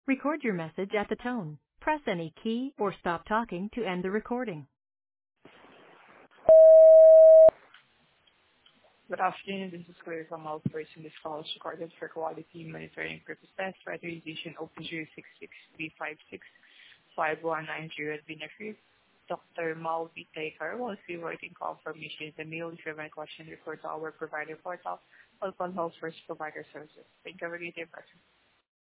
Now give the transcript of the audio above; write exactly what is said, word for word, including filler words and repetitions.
Record your message at the tone. Press any key or stop talking to end the recording. Good afternoon. This is Claire from Outsourcing. This call is recorded for quality monitoring purposes. Authorization O P zero six six three five six five one nine zero at Binafri. Doctor Malvi Taker will be writing confirmation in the mail. If you have any question, refer to our provider portal. All phone hosts first provider services. Thank you. Have a great day, person.